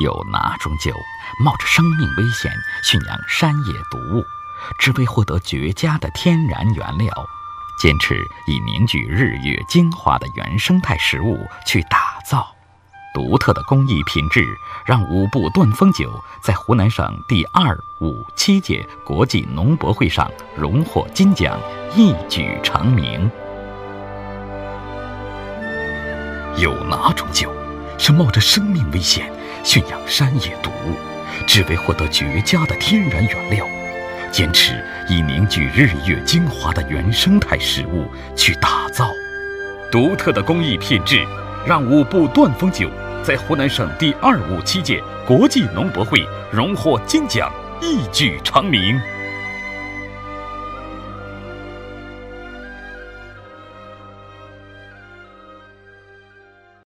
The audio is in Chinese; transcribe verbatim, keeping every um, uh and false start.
有哪种酒冒着生命危险驯养山野毒物，只为获得绝佳的天然原料，坚持以凝聚日月精华的原生态食物去打造？独特的工艺品质让五步断风酒在湖南省第二、五、七届国际农博会上荣获金奖，一举成名。有哪种酒是冒着生命危险驯养山野毒物，只为获得绝佳的天然原料，坚持以凝聚日月精华的原生态食物去打造？独特的工艺品质让五步断风酒在湖南省第二、五、七届国际农博会荣获金奖，一举成名。